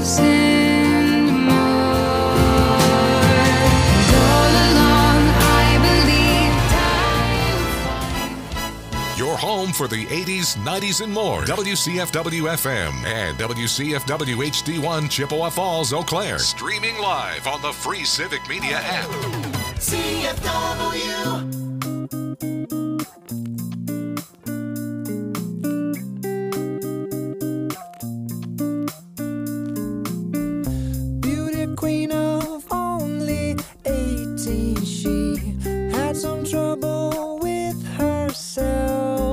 Home for the 80s, 90s, and more. WCFW-FM and WCFW HD1 Chippewa Falls, Eau Claire. Streaming live on the free Civic Media app. CFW. Beauty queen of only 18, she had some trouble with herself.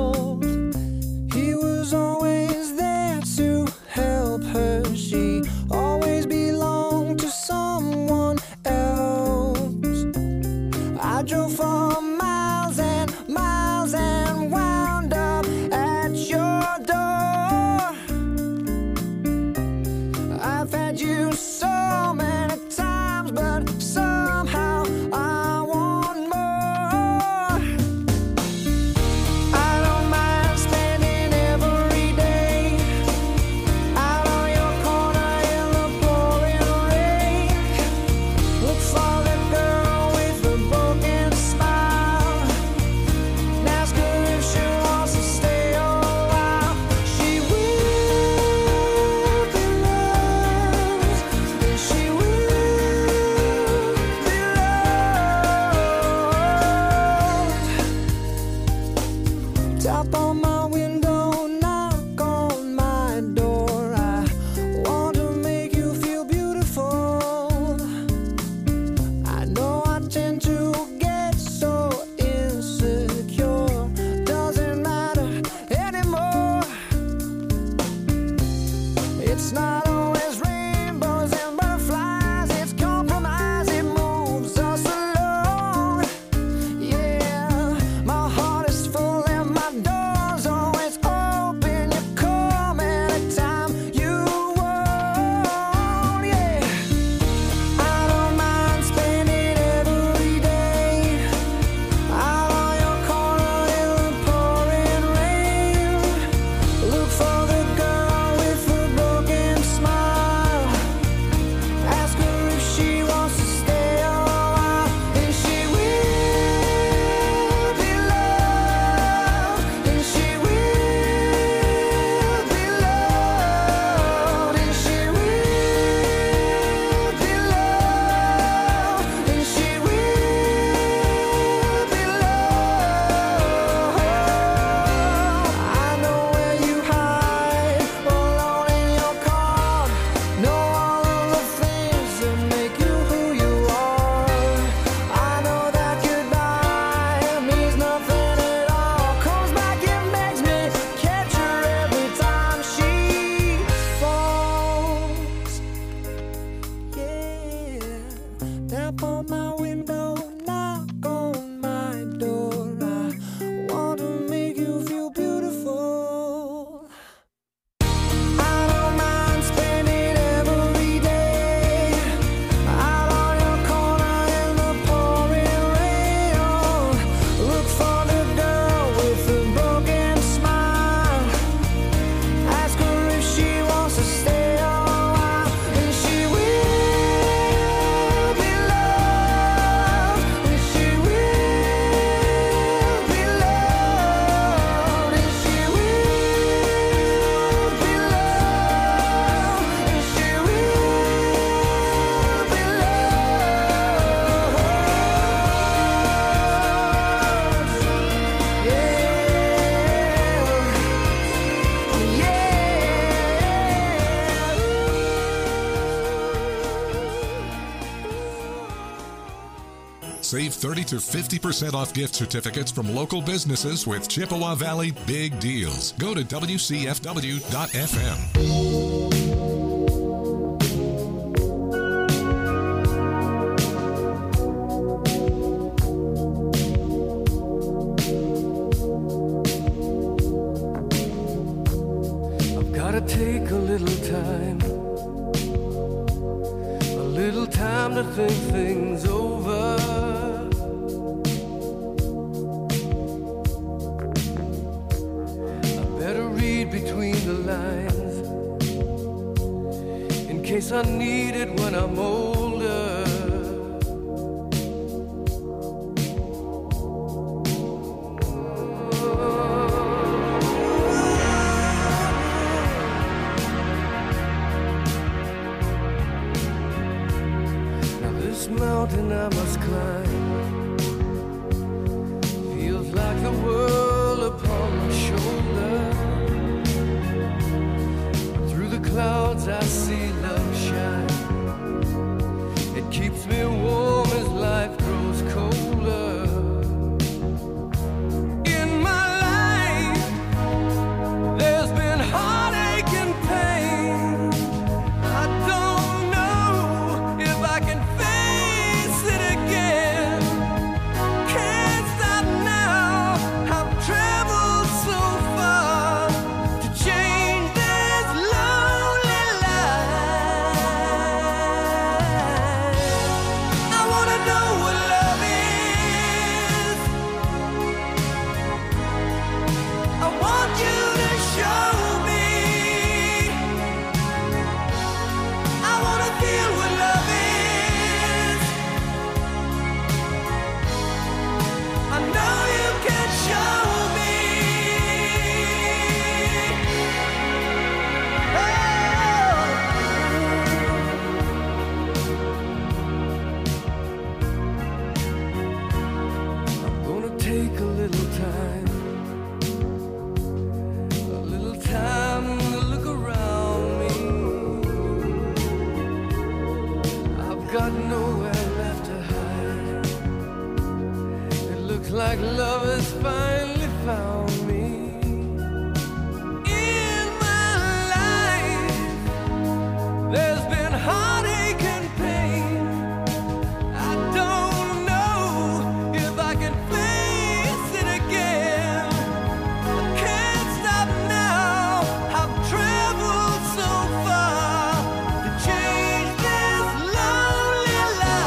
Save 30 to 50% off gift certificates from local businesses with Chippewa Valley Big Deals. Go to WCFW.FM. Take a little time to think things over. I better read between the lines and case I need it when I'm older. Now this mountain I must climb feels like the world upon my shoulder. Through the clouds I see love shine. It keeps me warm as life grows colder. In my life there's been heartache and pain. I don't know if I can face it again. Can't stop now. I've traveled so far to change this lonely life. I wanna know what love is. I want you to show me. I wanna feel what love is. I know you can show me. I'm gonna take a little time to look around me. I've got nowhere left to hide. It looks like love has finally found me. In my life, there's been heartache and pain. I don't know if I can face it again. I can't stop now. I've traveled so far to change this lonely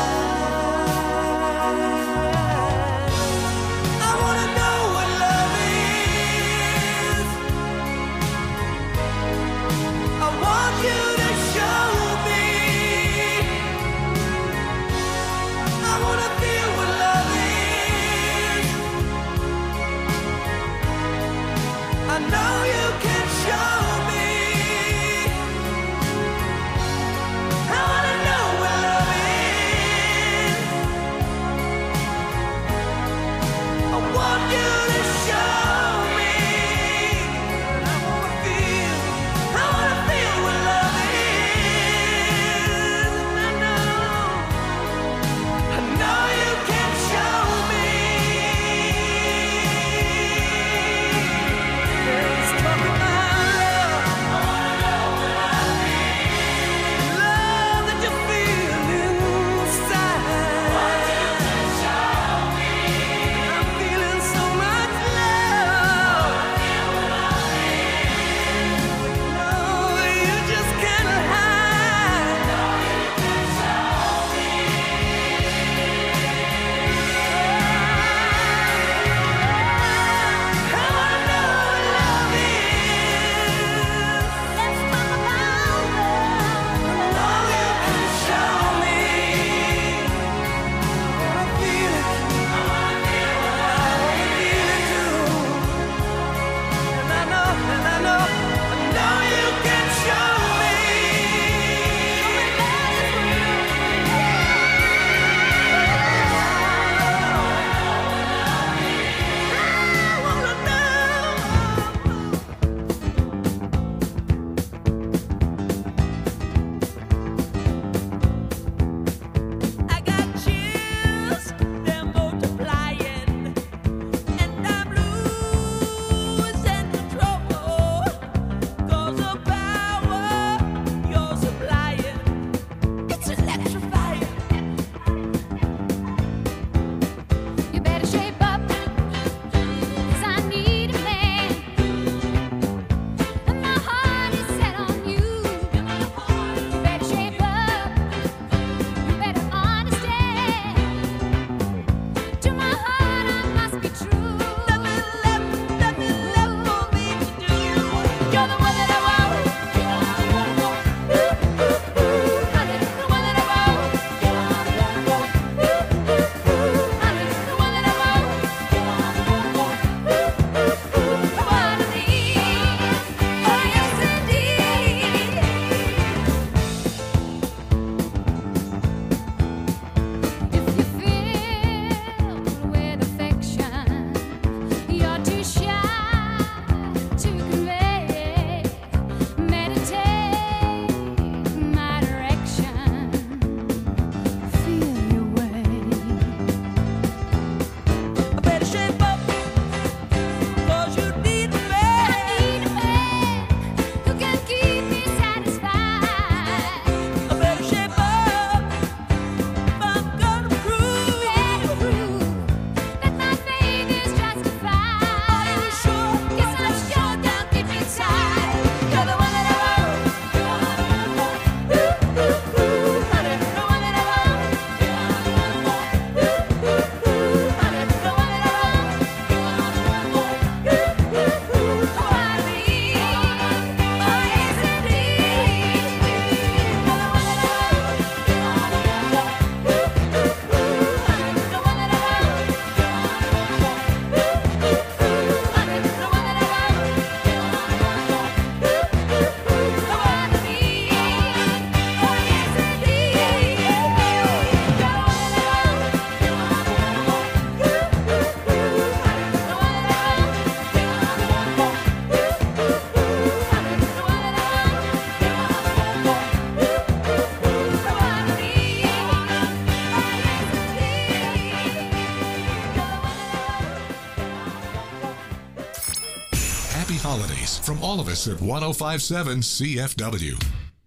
life. I wanna know what love is. I want you to show me. Thanks from all of us at 105.7 CFW.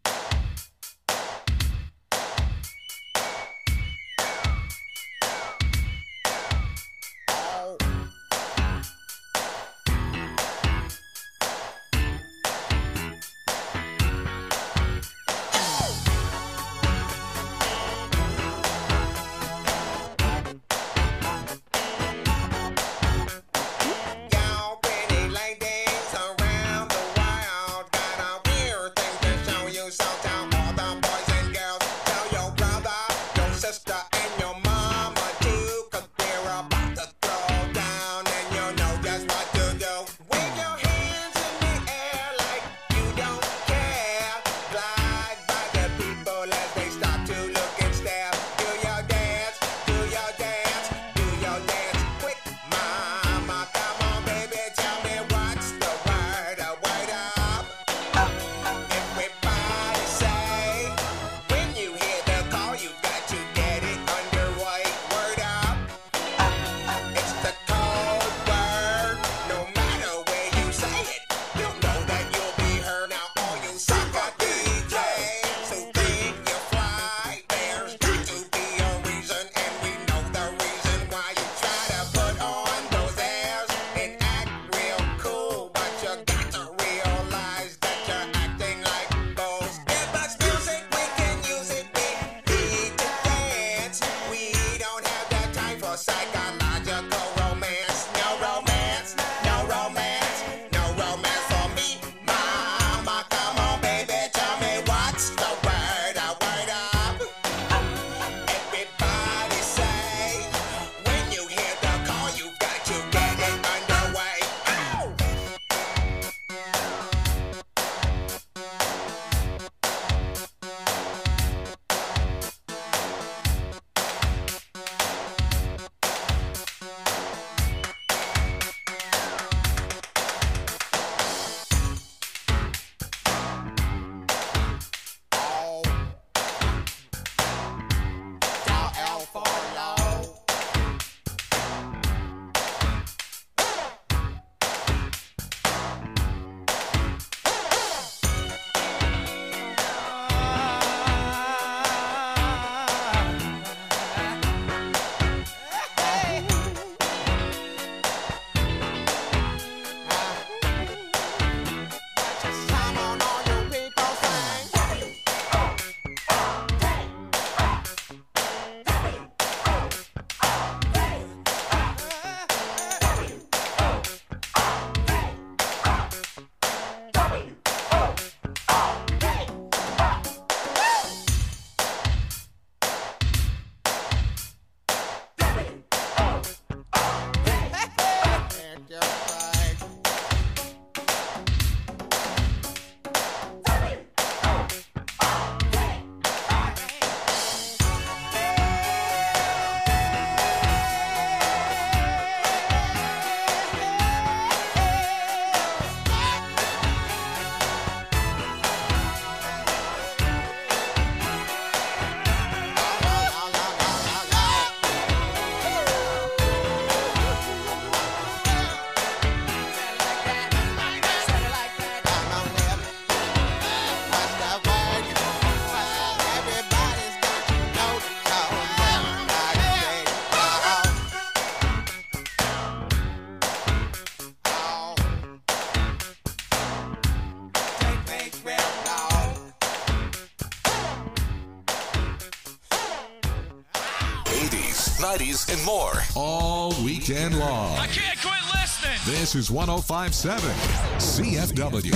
And more all weekend long. I can't quit listening. This is 105.7 CFW.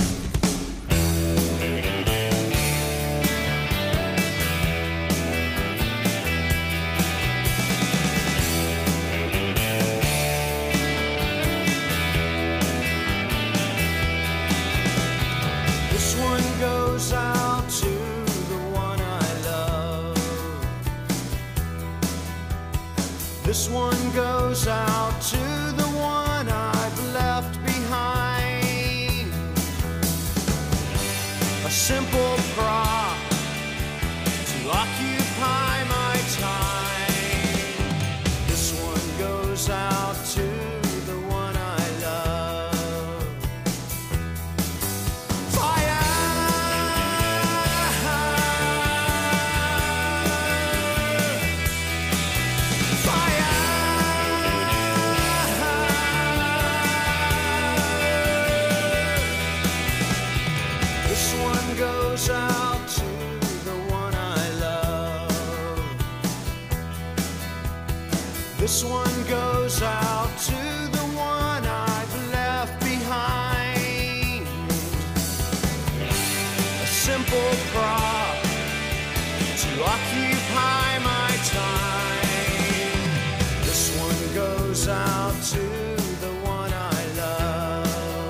This one goes out to the one I love. This one goes out to the one I've left behind. A simple prop to occupy my time. This one goes out to the one I love. This one goes out to the one I've left behind. A simple prop to occupy my time. This one goes out to the one I love.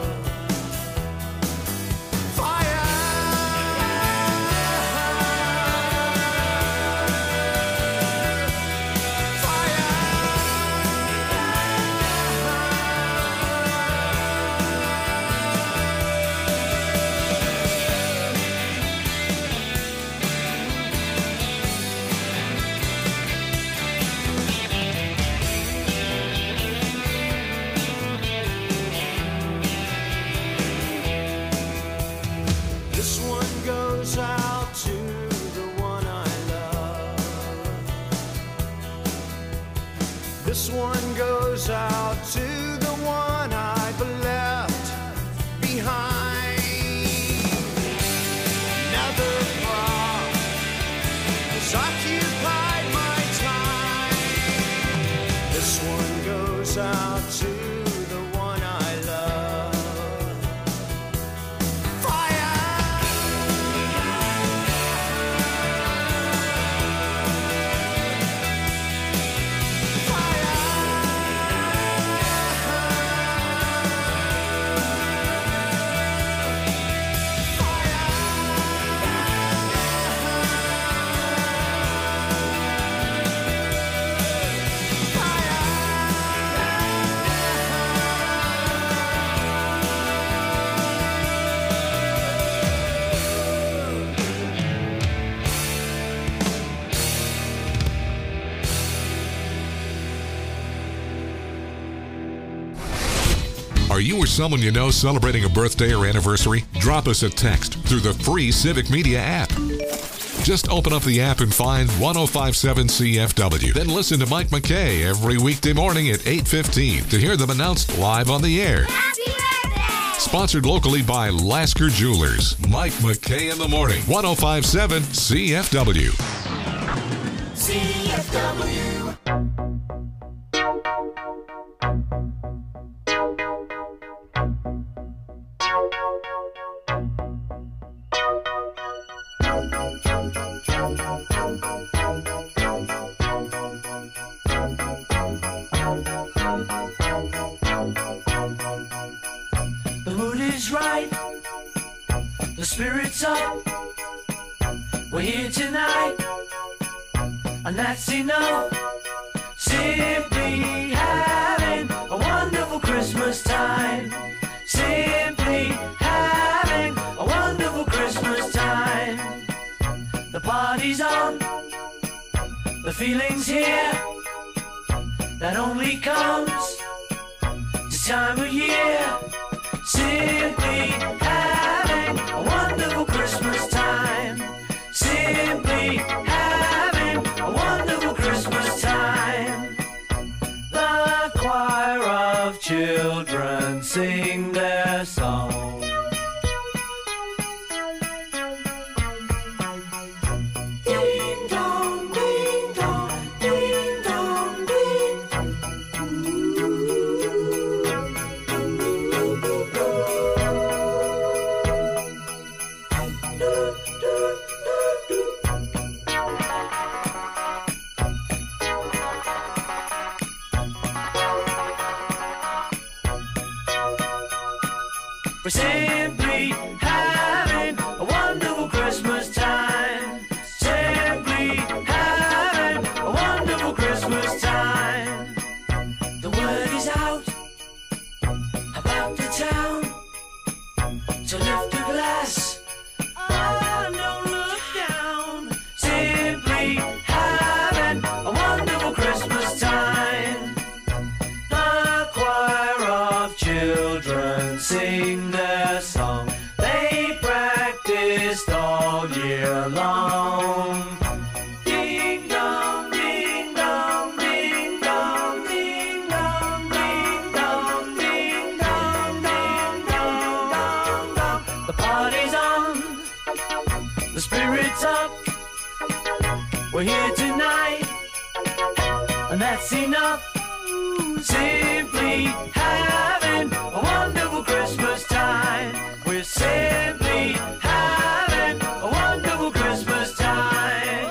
This one goes out to the one I love. This one goes out to the one I've left behind. Another prop has occupied my time. This one goes out to the one I love. Are you or someone you know celebrating a birthday or anniversary? Drop us a text through the free Civic Media app. Just open up the app and find 1057 CFW. Then listen to Mike McKay every weekday morning at 8:15 to hear them announced live on the air. Happy birthday! Sponsored locally by Lasker Jewelers. Mike McKay in the morning. 1057 CFW. CFW. The mood is right, the spirit's up. We're here tonight, and that's enough. Simply having a wonderful Christmas time. Simply having a wonderful Christmas time. The party's on, the feeling's here. That only comes this time of year. Simply having a wonderful Christmas time. Simply having a wonderful Christmas time. The choir of children sing their song. Ding dong, ding dong, ding dong, ding. We're simply having a wonderful Christmas time. Simply having a wonderful Christmas time. The word is out about the town to lift a glass. Oh, don't look down. Simply having a wonderful Christmas time. The choir of children sing their song. They practiced all year long. Ding dong, ding dong, ding dong, ding dong, ding dong, ding dong, ding dong, dong, dong. The party's on, the spirit's up. We're here tonight, and and that's enough. Simply having a wonderful Christmas time. We're simply having a wonderful Christmas time.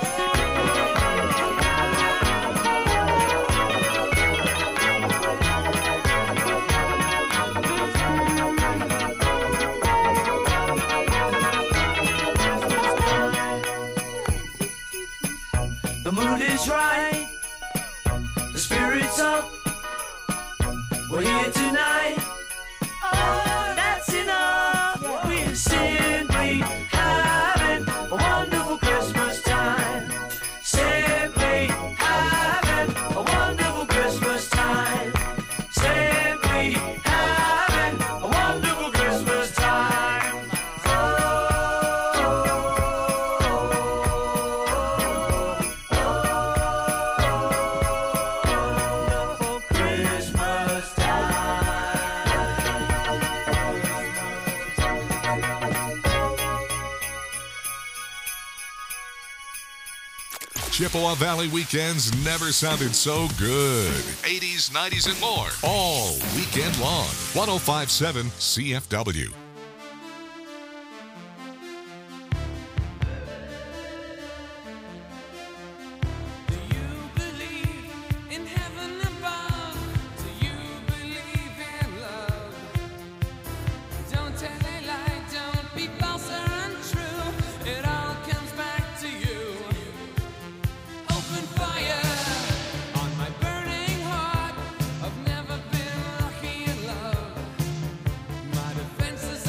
The mood is right, the spirit's up. We're here tonight. Oh, that's enough. We're simply having a wonderful Christmas time. Simply having a wonderful Christmas time. Simply having a wonderful Christmas time. Wonderful Christmas Chippewa Valley weekends never sounded so good. 80s, 90s, and more. All weekend long. 105.7 CFW. Do you believe in heaven above? Do you believe in love? Don't tell a lie, don't be false or untrue. It all comes back to you. Open fire on my burning heart. I've never been lucky in love. My defenses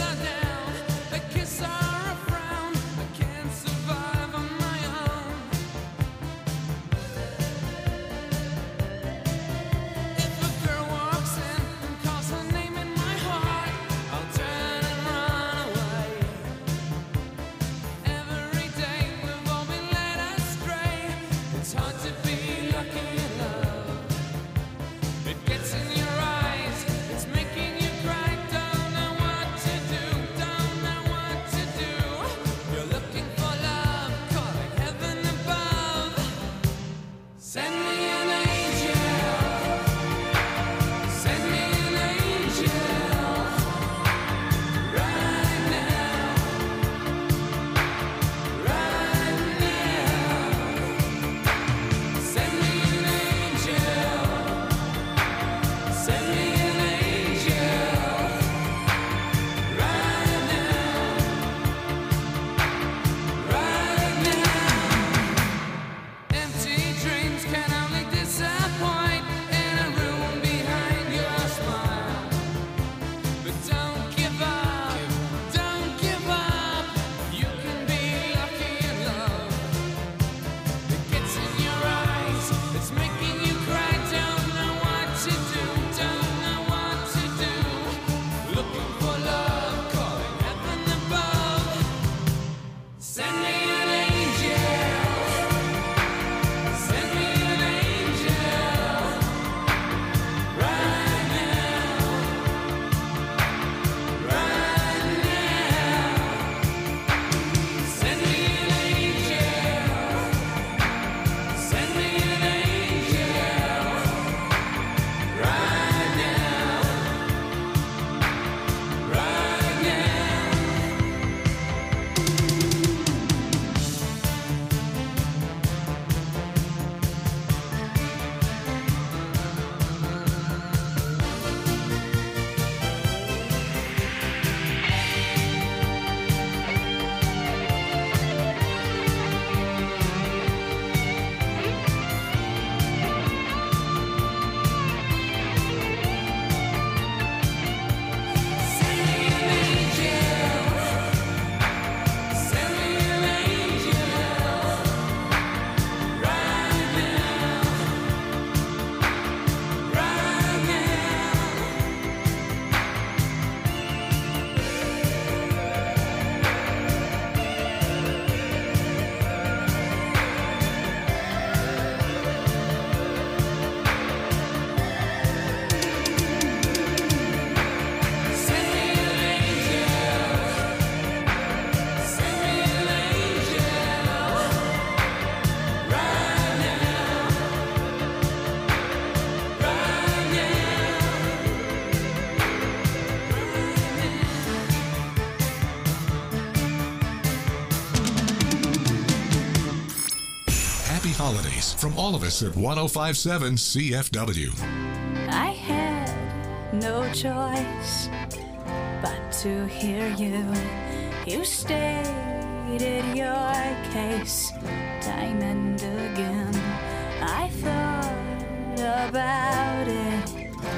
happy holidays from all of us at 1057 CFW. I had no choice but to hear you. You stated your case time and again. I thought about it.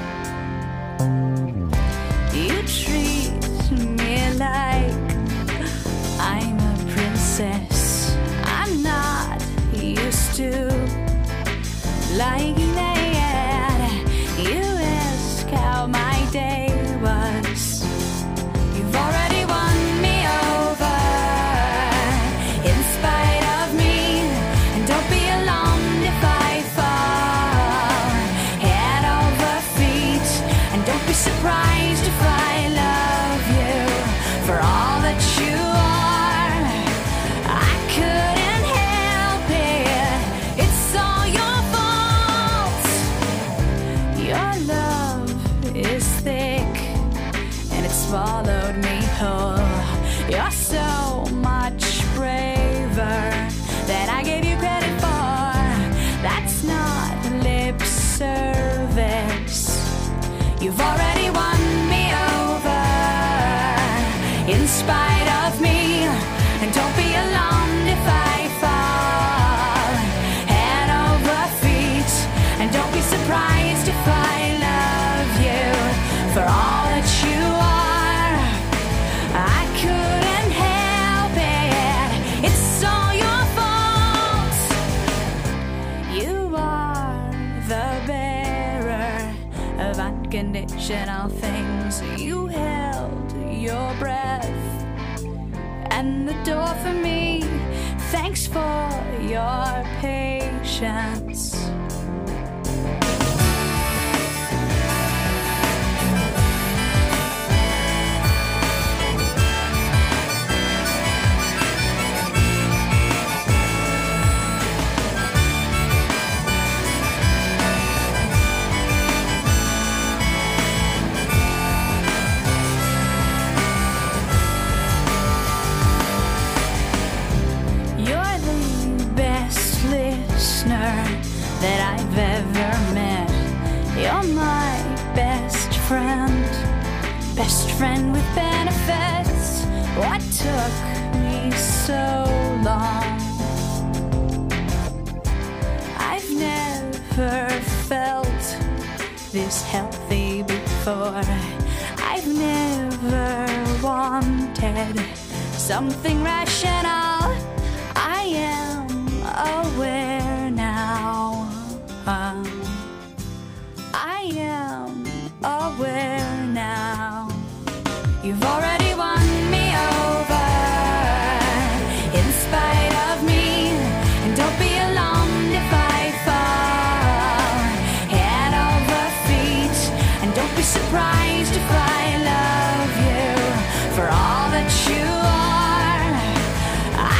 You treat me like I'm a princess. I'm not used to like that. You ask how my day was. You've already won me over in spite of me. And don't be alarmed if I fall head over feet. And don't be surprised if I love you for all that you are. I couldn't help it. It's all your fault. Your love is thick and it swallowed me whole. You're so much braver than I gave you credit for. That's not lip service. You've already won me over in spite of me. And don't be alarmed if I fall head over feet. And don't be surprised if I love you for all that you are. I couldn't help it. It's all your fault. You are the bearer of unconditional things. You held your breath and the door for me. Thanks for your patience. You're the best listener that I've ever met. You're my best friend with benefits. What took me so long? I've never felt this healthy before. I've never wanted something rational. I am aware now. I am aware now. You've already won me over in spite of me. And don't be alarmed if I fall head over feet. And don't be surprised if I love you for all that you are. I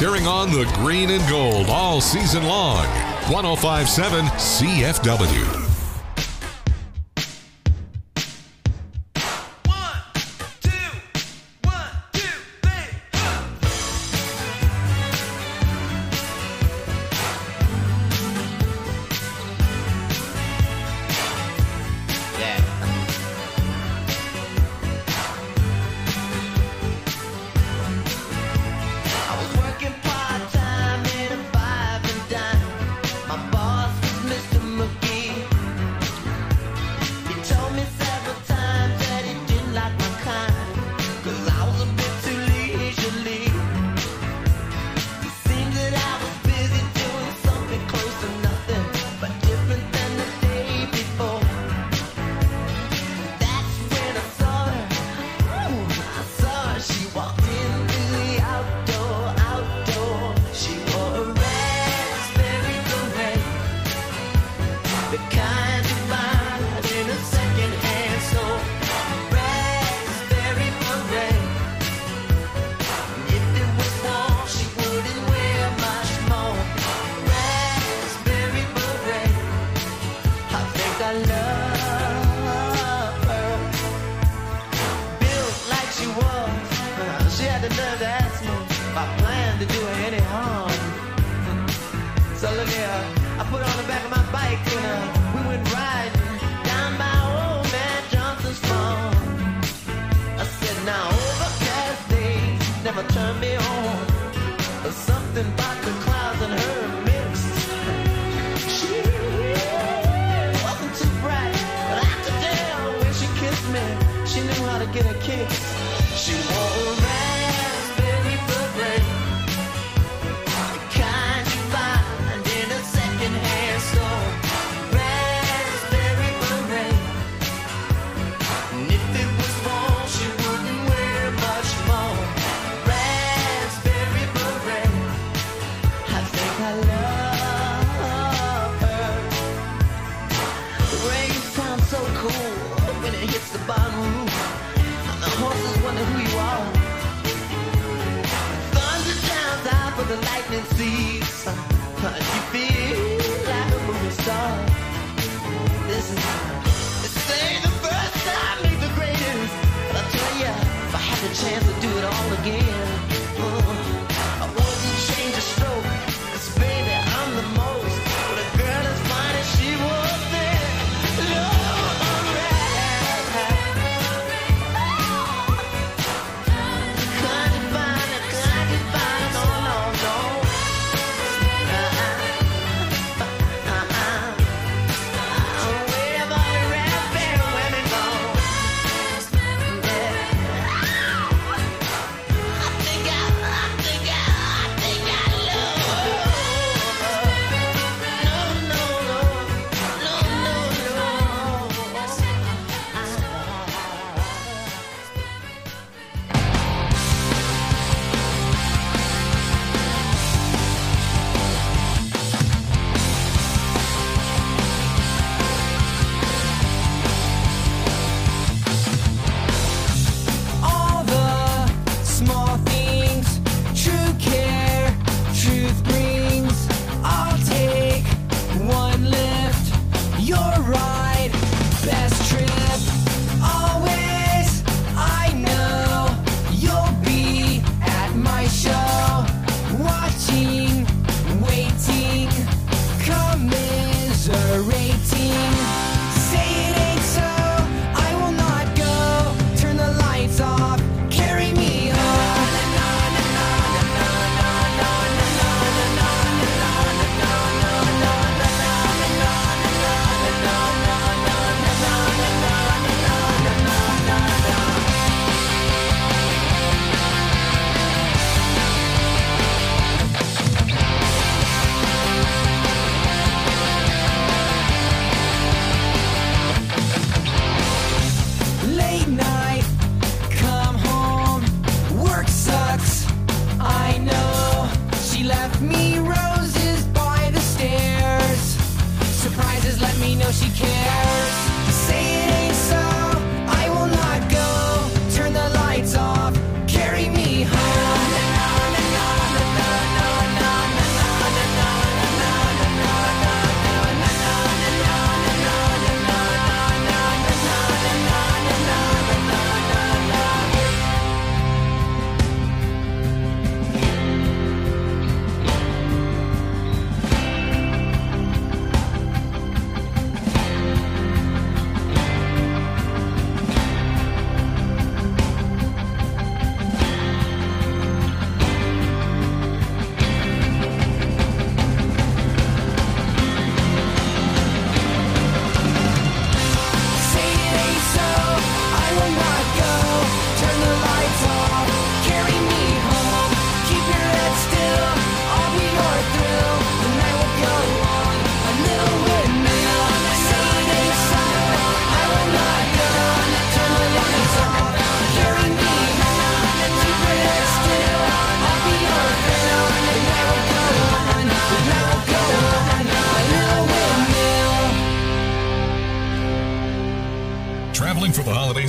cheering on the green and gold all season long. 105.7 CFW.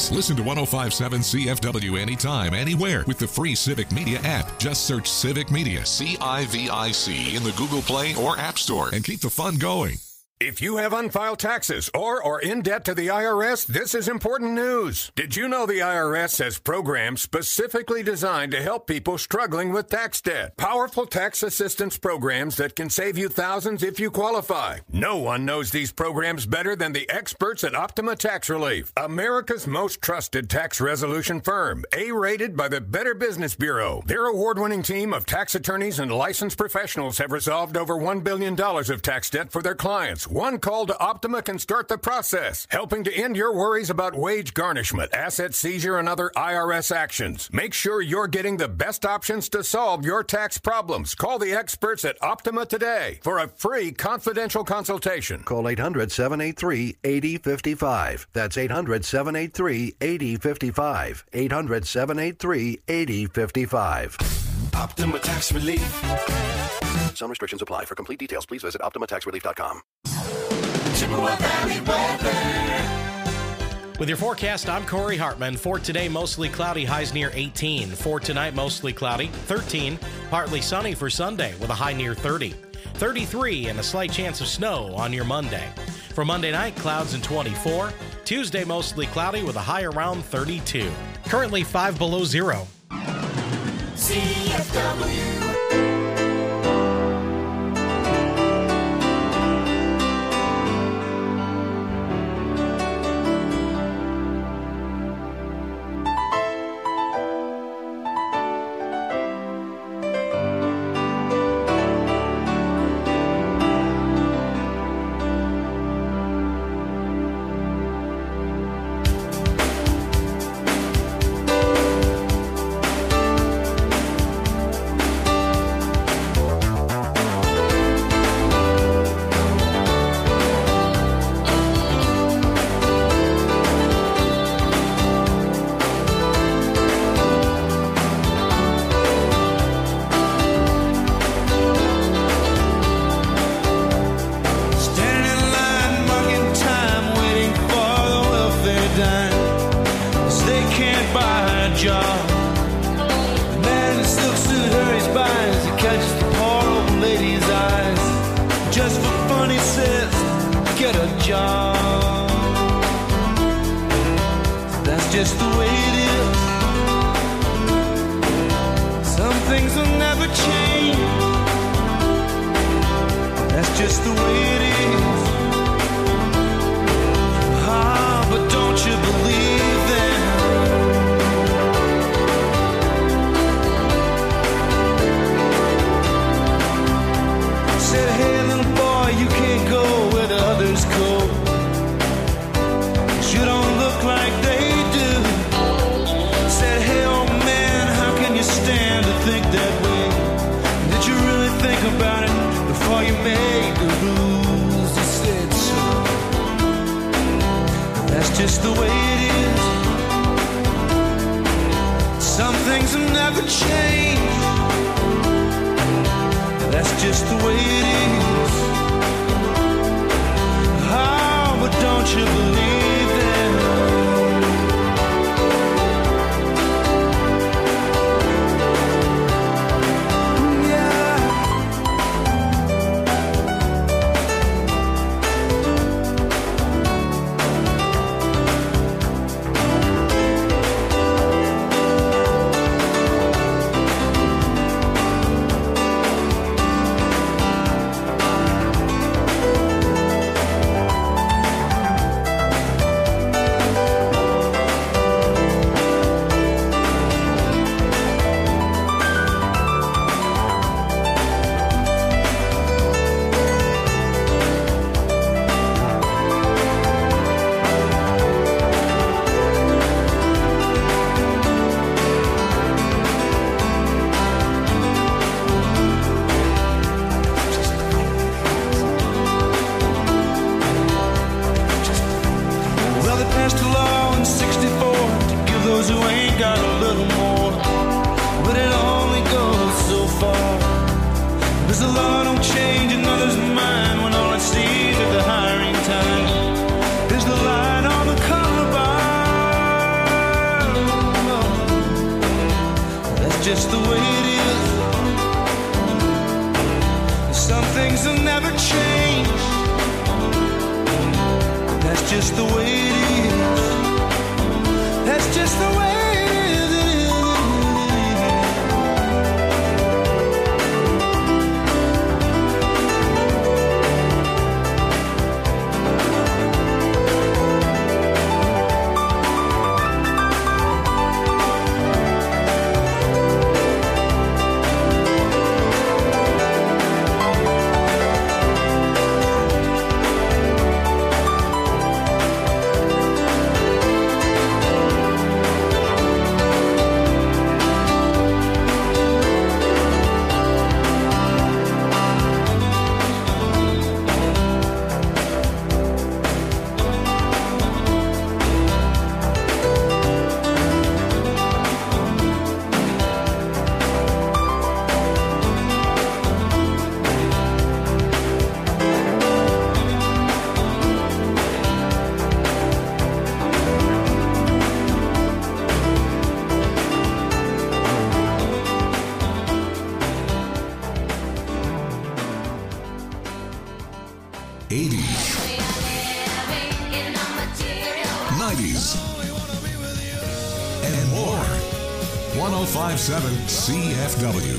business? Listen to 105.7 CFW anytime, anywhere with the free Civic Media app. Just search Civic Media, CIVIC, in the Google Play or App Store and keep the fun going. If you have unfiled taxes or are in debt to the IRS, this is important news. Did you know the IRS has programs specifically designed to help people struggling with tax debt? Powerful tax assistance programs that can save you thousands if you qualify. No one knows these programs better than the experts at Optima Tax Relief, America's most trusted tax resolution firm, A-rated by the Better Business Bureau. Their award-winning team of tax attorneys and licensed professionals have resolved over $1 billion of tax debt for their clients. One call to Optima can start the process, helping to end your worries about wage garnishment, asset seizure, and other IRS actions. Make sure you're getting the best options to solve your tax problems. Call the experts at Optima today for a free confidential consultation. Call 800-783-8055. That's 800-783-8055. 800-783-8055. Optima Tax Relief. Some restrictions apply. For complete details, please visit OptimaTaxRelief.com. Chippewa Valley weather. With your forecast, I'm Corey Hartman. For today, mostly cloudy, highs near 18. For tonight, mostly cloudy, 13. Partly sunny for Sunday with a high near 30. 33 and a slight chance of snow on your Monday. For Monday night, clouds and 24. Tuesday, mostly cloudy with a high around 32. Currently 5 below zero. CFW. There's the line on the color bar. just the way it is. Some things will never change. That's just the way it is. That's just the way it is. And more. 105.7 CFW.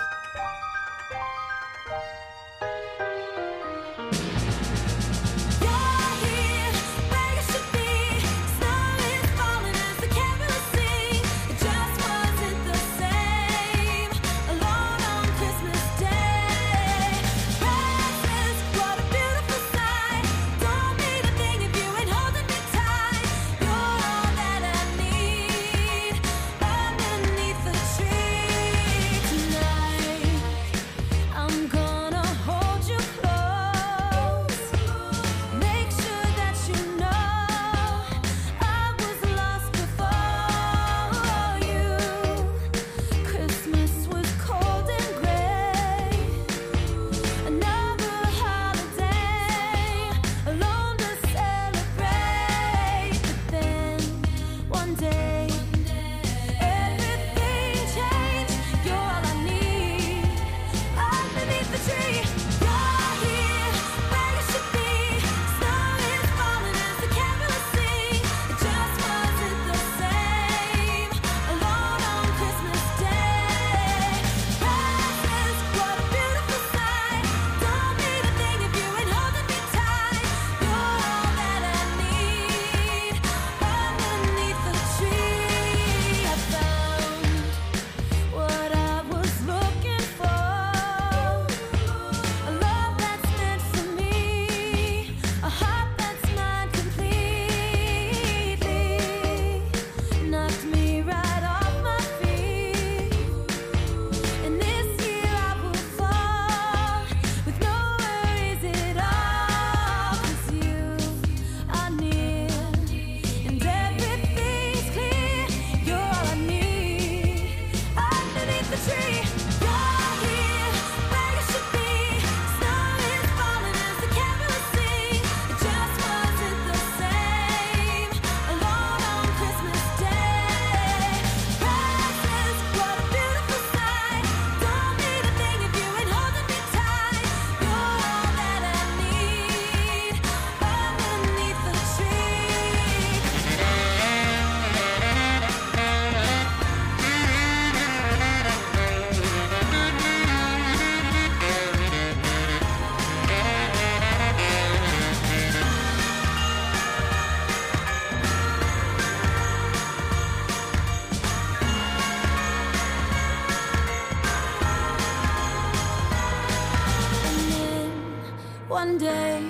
One day,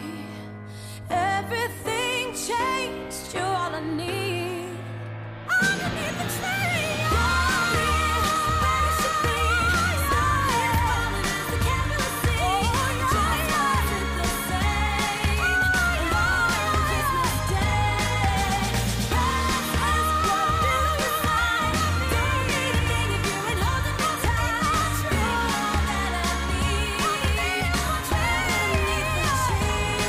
everything changed. You're all I need. Underneath the tree. Tree.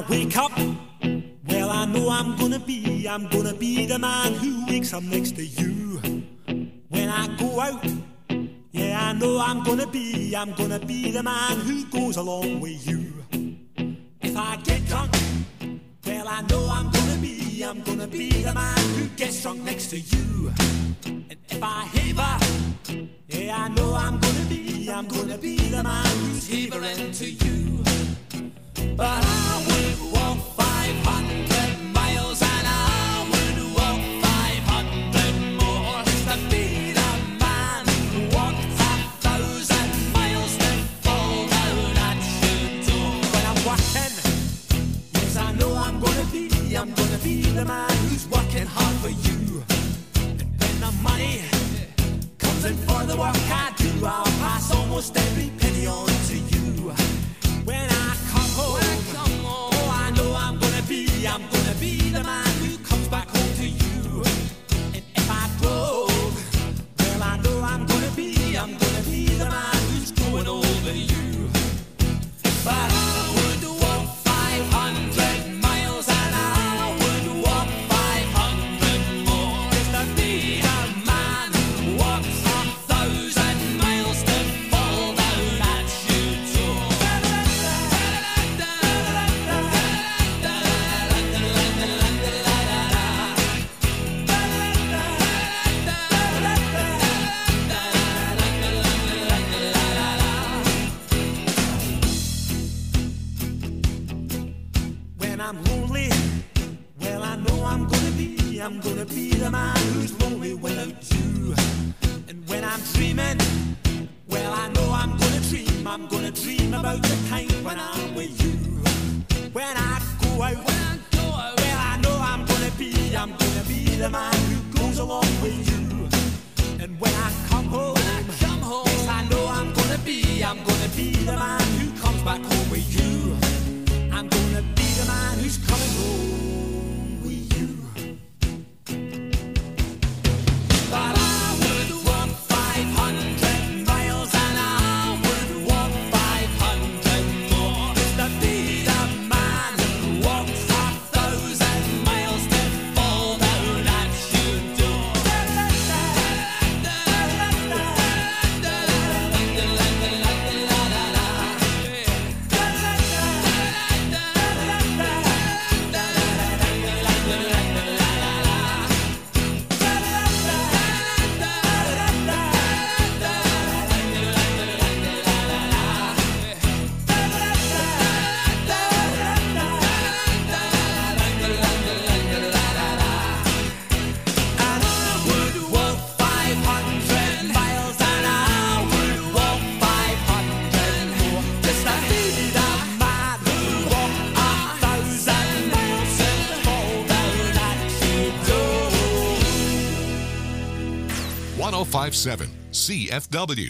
wake up, well, I know I'm gonna be the man who wakes up next to you. When I go out, yeah, I know I'm gonna be the man who goes along with you. If I get drunk, well, I know I'm gonna be the man who gets drunk next to you. And if I haver, yeah, I know I'm gonna be the man who's havering to you. But I would walk 500 miles and I would walk 500 more to be the man who walked 1,000 miles to fall down at your door. When I'm working, yes, I know I'm gonna be the man who's working hard for you. And when the money comes in for the work I do, I'll pass almost every penny on to you. When I come home, oh, I know I'm gonna be the man who comes back home to you. And if I drove, well, I know I'm gonna be the man who's going over you. But I would walk 500 miles and I would walk 500 more just to be the man who walks 1,000 miles to fall down at your door. When I'm lonely, well, I know I'm gonna be the man who's lonely without you. And when I'm dreaming, well, I know I'm gonna dream about the time when I'm with you. When I go out, well, I know I'm gonna be the man who goes along with you. And when I come home, yes, I know I'm gonna be the man who comes back home with you. I'm gonna be the man who's coming home with you. But I would walk 500 miles and I would walk 500 more just to be the man who walks 1,000 miles to fall down at your door. And I would walk 500 miles and I would walk 500 more just to be the man who walked 1,000 miles and fall down at your door. 1057 CFW.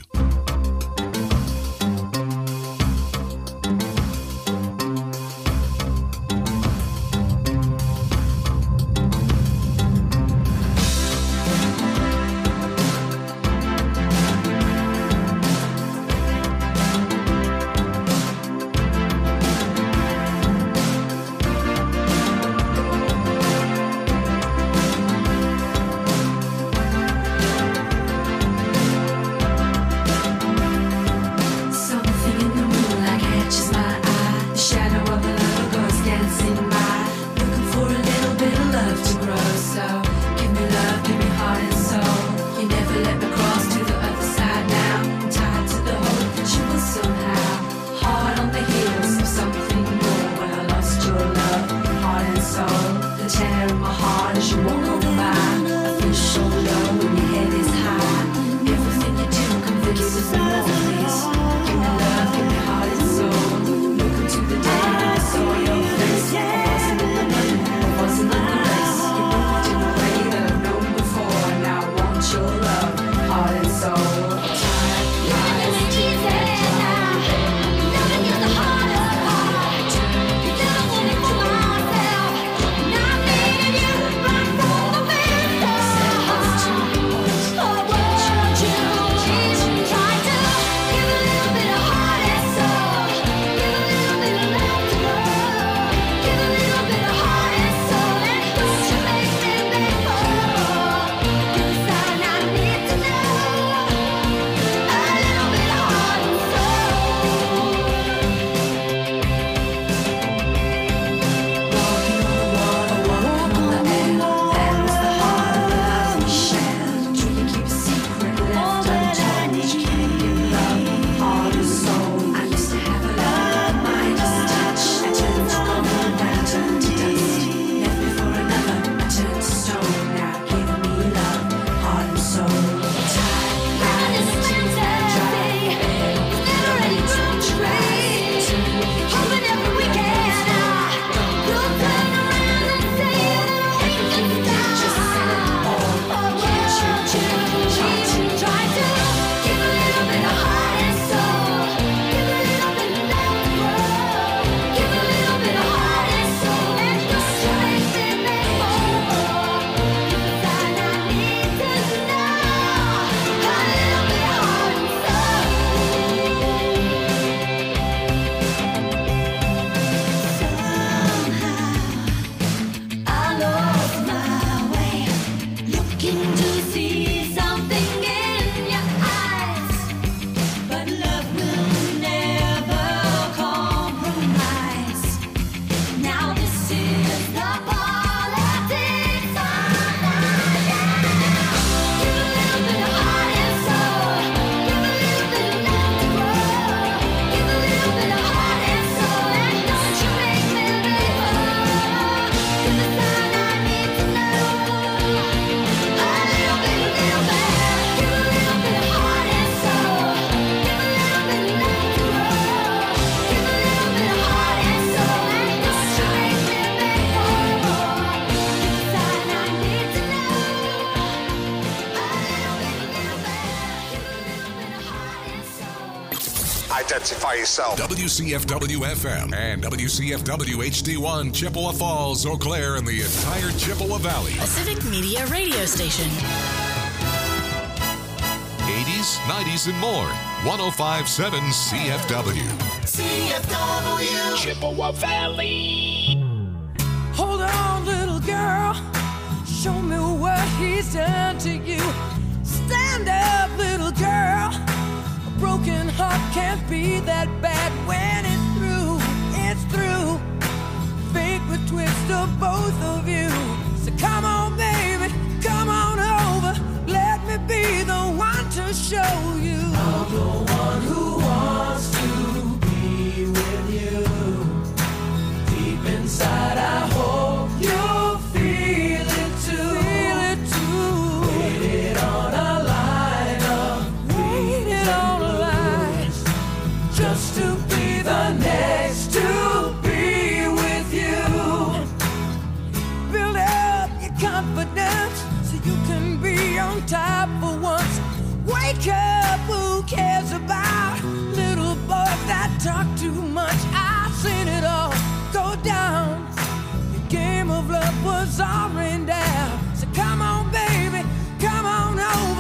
looking to see something in your eyes, but love will never compromise. Now this is the politics of life. Give a little bit of heart and soul. Give a little bit of love to grow. Give a little bit of heart and soul, and don't you make me labor. Give a sign I need to know. A little bit, little bit. Give a little bit of heart and soul. Give a little bit of love to grow. Give a little bit of heart and soul, and don't you make me labor. Give a sign I need to know. A little bit, little bit. Give a little bit of heart and soul. Identify yourself. WCFW FM and WCFW HD1 Chippewa Falls, Eau Claire, and the entire Chippewa Valley. A Civic Media radio station. 80s, 90s, and more. 105.7 CFW. CFW. Chippewa Valley. Hold on, little girl. Show me what he's done to you. Stand up, little girl. A broken heart can't be that bad when it's through. It's through. Fate would twist of both of you. So come on, baby, come on over. Let me be the one to show you. I'm the one who wants to be with you. Deep inside, I hope you'll feel it too. Feel it too. Waited on a lineup. Waited on a line. Just to be the next to be with you. Build up your confidence so you can be on top for once. Wake up, who cares about little boys that talk too much? I've seen it all go down. Your game of love was all